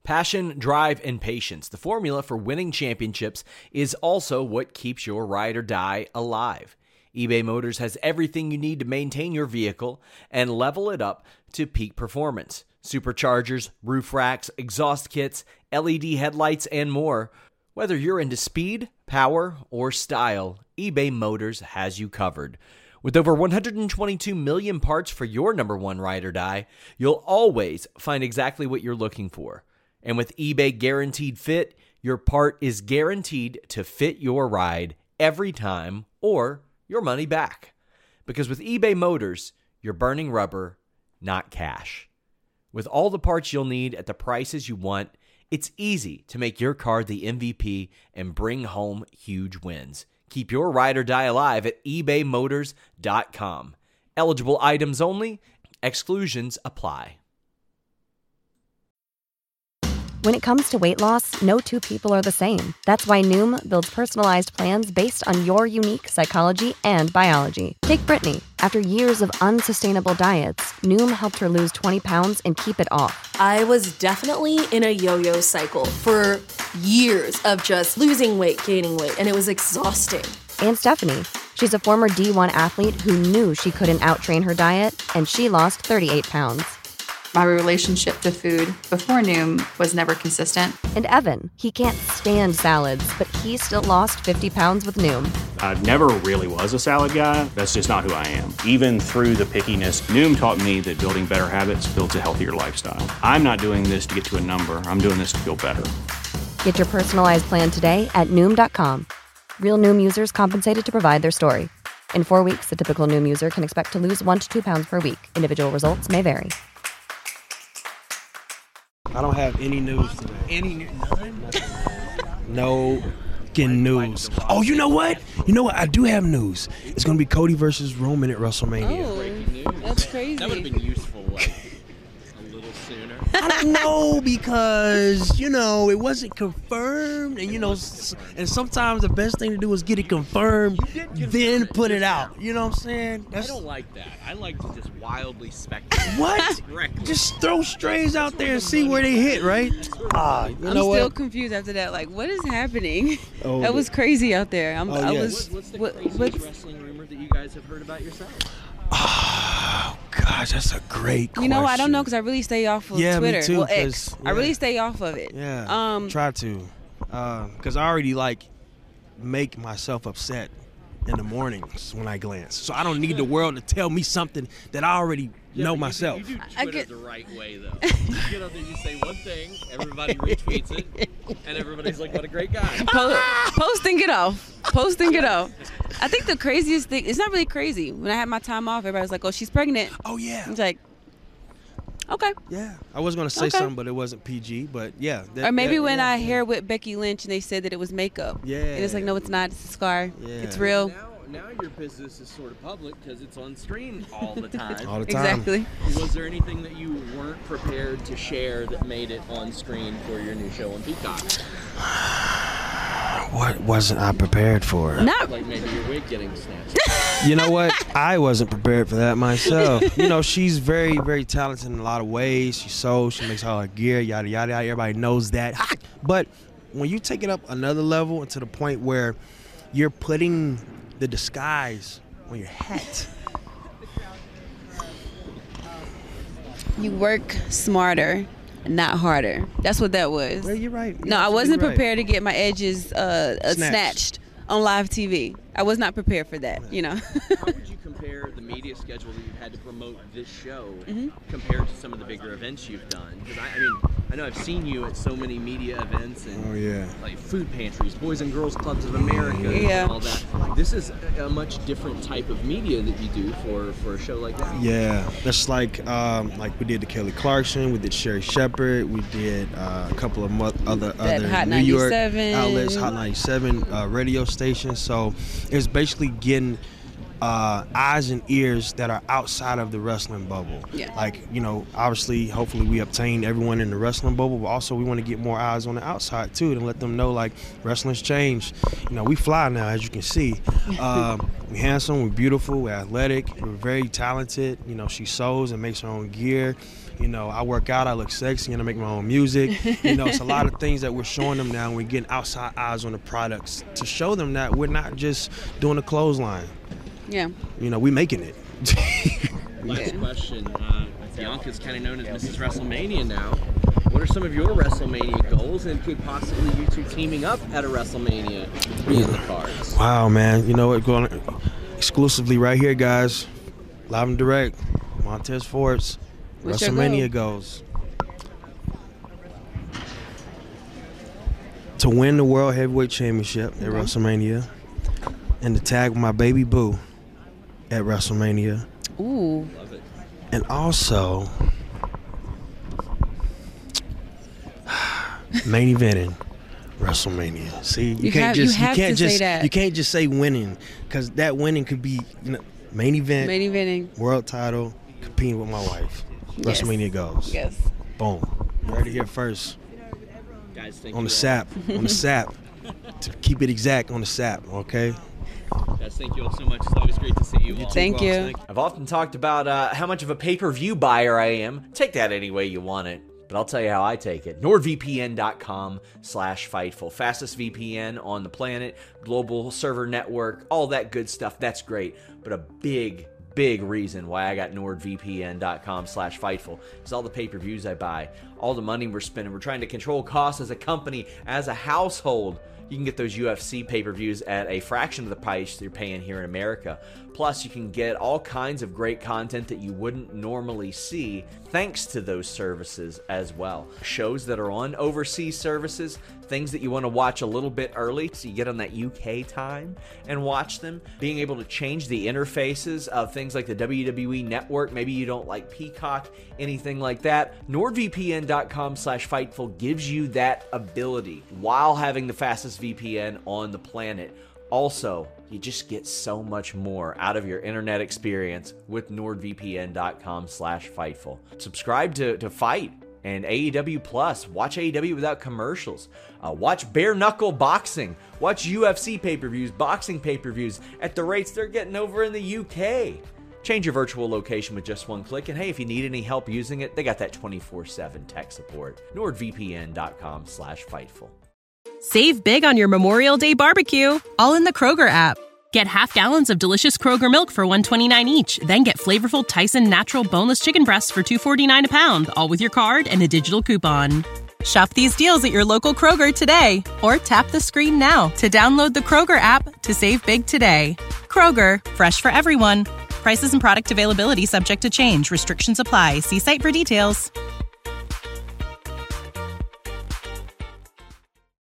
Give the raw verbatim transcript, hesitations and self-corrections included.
Passion, drive, and patience. The formula for winning championships is also what keeps your ride or die alive. eBay Motors has everything you need to maintain your vehicle and level it up to peak performance. Superchargers, roof racks, exhaust kits, L E D headlights, and more. Whether you're into speed, power, or style, eBay Motors has you covered. With over one hundred twenty-two million parts for your number one ride or die, you'll always find exactly what you're looking for. And with eBay Guaranteed Fit, your part is guaranteed to fit your ride every time or your money back. Because with eBay Motors, you're burning rubber, not cash. With all the parts you'll need at the prices you want, it's easy to make your car the M V P and bring home huge wins. Keep your ride or die alive at ebay motors dot com. Eligible items only. Exclusions apply. When it comes to weight loss, no two people are the same. That's why Noom builds personalized plans based on your unique psychology and biology. Take Brittany. After years of unsustainable diets, Noom helped her lose twenty pounds and keep it off. I was definitely in a yo-yo cycle for years of just losing weight, gaining weight, and it was exhausting. And Stephanie. She's a former D one athlete who knew she couldn't outtrain her diet, and she lost thirty-eight pounds. My relationship to food before Noom was never consistent. And Evan, he can't stand salads, but he still lost fifty pounds with Noom. I never really was a salad guy. That's just not who I am. Even through the pickiness, Noom taught me that building better habits builds a healthier lifestyle. I'm not doing this to get to a number. I'm doing this to feel better. Get your personalized plan today at Noom dot com. Real Noom users compensated to provide their story. In four weeks, the typical Noom user can expect to lose one to two pounds per week. Individual results may vary. I don't have any news today. Any news? None? No fucking news. Oh, you know what? You know what? I do have news. It's going to be Cody versus Roman at WrestleMania. Oh, that's crazy. That would have been useful, like, a little sooner. I don't know because, you know, it wasn't confirmed. And, you know, s- and sometimes the best thing to do is get it confirmed, then put it out. You know what I'm saying? That's, I don't like that. I like to just wildly speculate. What? Just throw strays out there and see where they hit, right? Ah, you I'm know still what? confused after that. Like, what is happening? Oh, that was crazy out there. I'm, Oh, I yes. was. What, what's the what- craziest what's- wrestling rumor that you guys have heard about yourself? Oh, gosh, that's a great question. You know, I don't know because I really stay off of Yeah, me Twitter. too, well, X. 'cause, I yeah. really stay off of it. Yeah, Um. try to. Because I already, like, make myself upset in the mornings when I glance. So I don't need the world to tell me something that I already Yeah, know but myself. You do, you do I Twitter get- the right way, though. You get out there, you say one thing, everybody retweets it, and everybody's like, what a great guy. Po- post and get off. Post and get off. I think the craziest thing, it's not really crazy. When I had my time off, everybody was like, oh, she's pregnant. Oh, yeah. It's like, okay. Yeah. I was going to say Okay. something, but it wasn't P G. But, yeah. that- Or maybe that- when yeah, I yeah. hair with Becky Lynch and they said that it was makeup. Yeah. And it's like, no, it's not. It's a scar. Yeah. It's real. Now, now your business is sort of public because it's on screen all the time. All the time. Exactly. Was there anything that you weren't prepared to share that made it on screen for your new show on Peacock? What wasn't I prepared for? Not Like maybe your wig getting snatched. You know what? I wasn't prepared for that myself. You know, she's very, very talented in a lot of ways. She sews, she makes all her gear, yada, yada, yada. Everybody knows that. But when you take it up another level and to the point where you're putting the disguise on your hat. you work smarter, not harder. That's what that was. Well, you're right. You're No, I wasn't absolutely right. prepared to get my edges uh, uh, Snatched. snatched on live T V. I was not prepared for that, you know. How would you compare the media schedule that you've had to promote this show Mm-hmm. compared to some of the bigger events you've done? Because I, I mean, I know I've seen you at so many media events and Oh, yeah. like food pantries, Boys and Girls Clubs of America, Yeah. and all that. This is a, a much different type of media that you do for, for a show like that. Yeah, that's like um, like we did the Kelly Clarkson, we did Sherry Shepherd, we did uh, a couple of mo- other That other Hot New York ninety-seven. outlets, Hot ninety-seven uh, radio stations. So it's basically getting uh, eyes and ears that are outside of the wrestling bubble. Yeah. Like, you know, obviously, hopefully we obtain everyone in the wrestling bubble, but also we want to get more eyes on the outside too, and let them know like wrestling's changed. You know, we fly now, as you can see. Um, we're handsome, we're beautiful, we're athletic, we're very talented. You know, she sews and makes her own gear. You know, I work out, I look sexy, and I make my own music. You know, it's a lot of things that we're showing them now, and we're getting outside eyes on the products to show them that we're not just doing a clothesline. Yeah. You know, we're making it. Last yeah. question. Uh, Bianca's kind of known as Missus WrestleMania now. What are some of your WrestleMania goals, and could possibly you two teaming up at a WrestleMania be in the cards? Wow, man. You know what? Going exclusively right here, guys. Live and direct. Montez Ford's What's WrestleMania goals. To win the World Heavyweight Championship at mm-hmm. WrestleMania, and to tag my baby boo at WrestleMania. Ooh. Love it. And also main eventing WrestleMania. See, you, You can't have- just you have can't to say just that. you can't just say winning, because that winning could be, you know, main event, Main eventing. world title, competing with my wife. Yes. WrestleMania goes. Yes. Boom. You heard it here first. Guys, thank On you the all. sap. On the sap. To keep it exact, on the sap, okay? Guys, thank you all so much. It's always great to see you all. Thank you. I've often talked about uh, how much of a pay-per-view buyer I am. Take that any way you want it. But I'll tell you how I take it. NordVPN.com slash Fightful. Fastest V P N on the planet. Global server network. All that good stuff. That's great. But a big, big reason why I got NordVPN.com slash Fightful is all the pay-per-views I buy. All the money we're spending. We're trying to control costs as a company, as a household. You can get those U F C pay-per-views at a fraction of the price you're paying here in America. Plus, you can get all kinds of great content that you wouldn't normally see thanks to those services as well. Shows that are on overseas services, things that you want to watch a little bit early so you get on that U K time and watch them. Being able to change the interfaces of things like the W W E Network. Maybe you don't like Peacock, anything like that. NordVPN.com slash Fightful gives you that ability while having the fastest V P N on the planet. Also, you just get so much more out of your internet experience with NordVPN.com slash Fightful. Subscribe to, to Fight and A E W Plus. Watch A E W without commercials. Uh, watch bare knuckle boxing. Watch U F C pay-per-views, boxing pay-per-views at the rates they're getting over in the U K. Change your virtual location with just one click. And hey, if you need any help using it, they got that twenty-four seven tech support. NordVPN.com slash Fightful. Save big on your Memorial Day barbecue, all in the Kroger app. Get half gallons of delicious Kroger milk for one dollar and twenty-nine cents each. Then get flavorful Tyson natural boneless chicken breasts for two dollars and forty-nine cents a pound, all with your card and a digital coupon. Shop these deals at your local Kroger today, or tap the screen now to download the Kroger app to save big today. Kroger, fresh for everyone. Prices and product availability subject to change. Restrictions apply. See site for details.